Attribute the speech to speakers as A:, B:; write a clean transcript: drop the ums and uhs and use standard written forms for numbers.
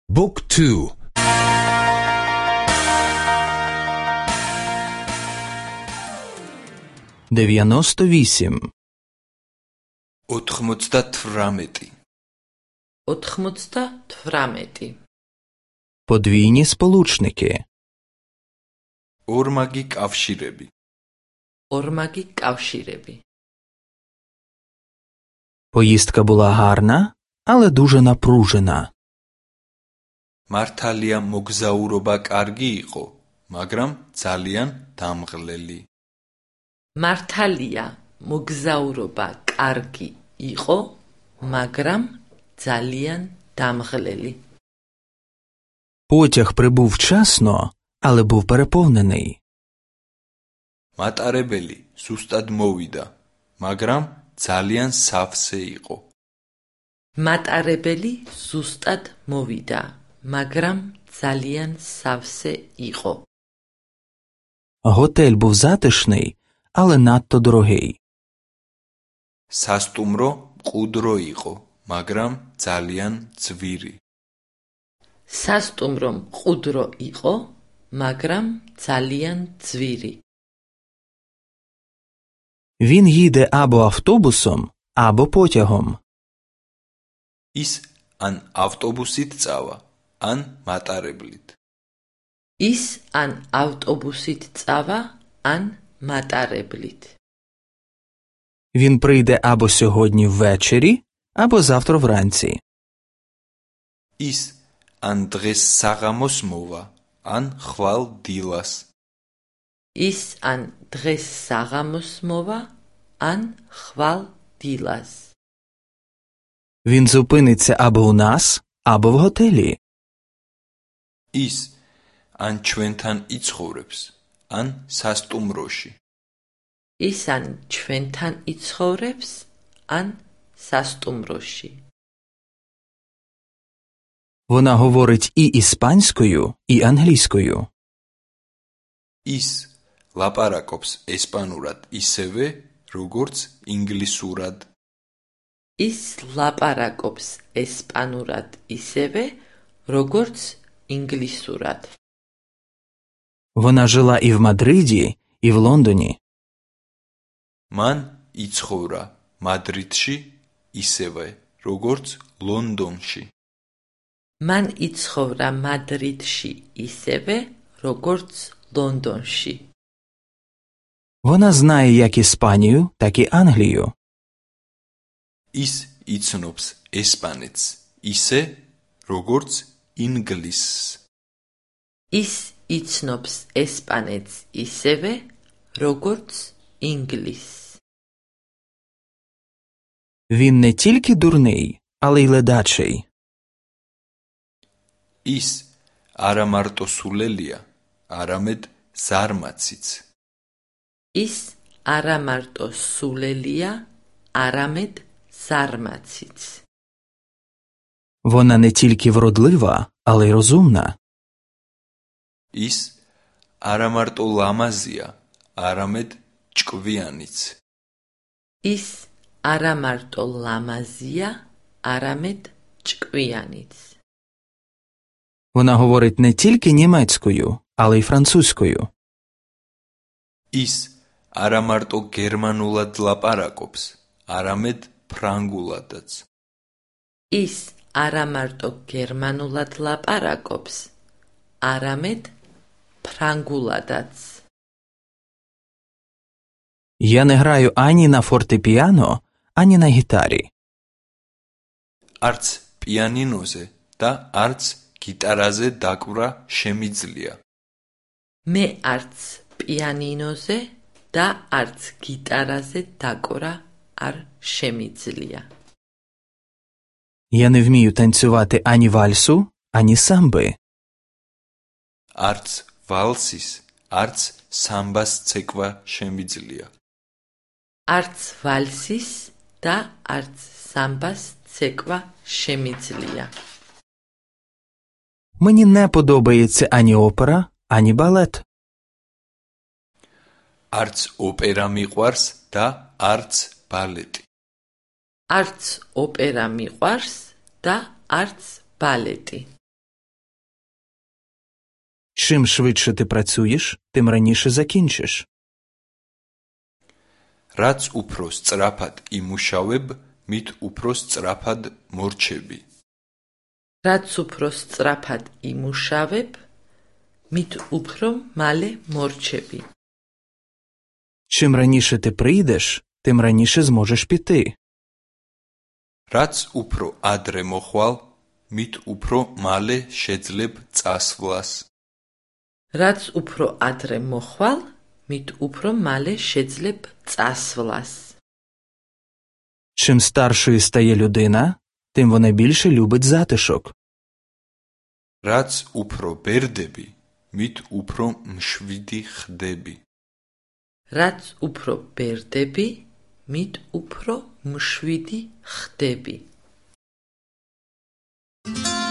A: Book 2. 98.
B: 98.
C: 98.
A: Подвійні сполучники.
B: ორმაგი კავშირები.
C: ორმაგი კავშირები.
A: Поїздка була гарна, але дуже напружена.
B: მართალია მოგზაურობა კარგი იყო, მაგრამ ძალიან დამღლელი.
C: მართალია მოგზაურობა კარგი იყო, მაგრამ ძალიან დამღლელი.
A: Потяг прибув вчасно, але був переповнений.
B: მატარებელი ზუსტად მოვიდა, მაგრამ ძალიან სავსე იყო.
C: მატარებელი ზუსტად მოვიდა, მაგრამ ძალიან სავსე იყო.
A: Готель був затишний, але надто дорогий.
B: სასტუმრო მყუდრო იყო, მაგრამ ძალიან ძვირი.
C: სასტუმრო მყუდრო იყო, მაგრამ ძალიან ძვირი.
A: Він їде або автобусом, або потягом.
B: ის ან ავტობუსით წავა, ან მატარებლით.
C: ის ან ავტობუსით წავა, ან მატარებლით.
A: Він прийде або сьогодні ввечері, або завтра вранці.
B: ის ან დღეს საღამოს მოვა, ან ხვალ დილას.
C: ის ან დღეს საღამოს მოვა, ან ხვალ დილას.
A: Він зупиниться або у нас, або в готелі.
B: ის ან ჩვენთან იცხოვრებს, ან სასტუმროში.
C: ის ან ჩვენთან იცხოვრებს, ან სასტუმროში.
A: Вона говорить і іспанською, і англійською.
B: ის ლაპარაკობს ესპანურად ისევე, როგორც ინგლისურად.
C: ის ლაპარაკობს ესპანურად ისევე, როგორც ინგლისურად.
A: Вона жила і в Мадриді, і в Лондоні.
B: მან იცხოვრა მადრიდში ისევე, როგორც ლონდონში.
C: მან იცხოვრა მადრიდში ისევე, როგორც ლონდონში.
A: Вона знає як Іспанію, так і Англію.
B: ის იცნობს ესპანეთს ისე, როგორც ინგლისს.
C: ის იცნობს ესპანეთს ისევე, როგორც ინგლისს.
A: Він не тільки дурний, але й ледачий.
B: ის არა მარტო სულელია, არამედ ზარმაციც.
C: ის არა მარტო სულელია, არამედ ზარმაციც.
A: Вона не тільки вродлива, але й розумна.
B: ის არა მარტო ლამაზია, არამედ ჭკვიანიც.
C: ის არა მარტო ლამაზია, არამედ ჭკვიანიც.
A: Вона говорить не тільки німецькою, але й французькою.
B: ის არა მარტო გერმანულად ლაპარაკობს, არამედ ფრანგულადაც.
C: ის არა მარტო გერმანულად ლაპარაკობს, არამედ ფრანგულადაც.
A: Я не граю ані на фортепіано, ані на гітарі.
B: არც პიანინოზე და არც გიტარაზე დაკვრა შემიძლია.
C: მე არც პიანინოზე და არც გიტარაზე დაკვრა არ შემიძლია.
A: Я не вмію танцювати ані вальсу, ані самби.
B: არც ვალსის, არც სამბას ცეკვა შემიძლია.
C: არც ვალსის და არც სამბას ცეკვა შემიძლია.
A: Мені не подобається ані опера, ані балет.
B: არც ოპერა მიყვარს და არც ბალეტი.
C: არც ოპერა მიყვარს და არც ბალეტი.
A: Чим швидше ти працюєш, тим раніше закінчиш.
B: რაც უფრო სწრაფად იმუშავებ, მით უფრო სწრაფად მორჩები.
C: რაც უფრო სწრაფად იმუშავებ, მით უფრო მალე მორჩები.
A: Чим раніше ти прийдеш, тим раніше зможеш піти.
B: რაც უფრო ადრე მოხვალ, მით უფრო მალე შეძლებ წასვლას.
C: რაც უფრო ადრე მოხვალ, მით უფრო მალე შეძლებ წასვლას.
A: Чим старшою стає людина, тим вона більше любить затишок.
B: რაც უფრო ბერდები, მით უფრო მშვიდი ხდები.
C: რაც უფრო ბერდები, მით უფრო მშვიდი ხდები.